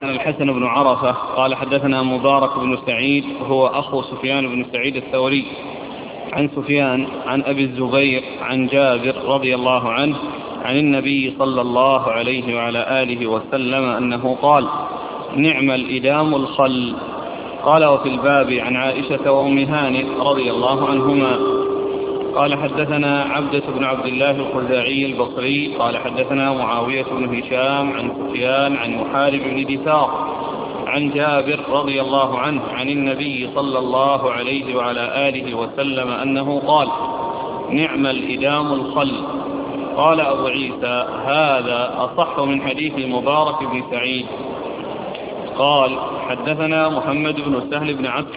الحسن بن عرفة قال حدثنا مبارك بن سعيد هو أخو سفيان بن سعيد الثوري عن سفيان عن أبي الزبير عن جابر رضي الله عنه عن النبي صلى الله عليه وعلى آله وسلم أنه قال: نعم الإدام الخل. قال: وفي الباب عن عائشة وأم هانئ رضي الله عنهما قال حدثنا عبدة بن عبد الله الخزاعي البصري قال حدثنا معاوية بن هشام عن سفيان عن محارب بن دثار عن جابر رضي الله عنه عن النبي صلى الله عليه وعلى آله وسلم أنه قال: نعم الإدام الخل. قال أبو عيسى: هذا أصح من حديث مبارك بن سعيد. قال: حدثنا محمد بن سهل بن عسكر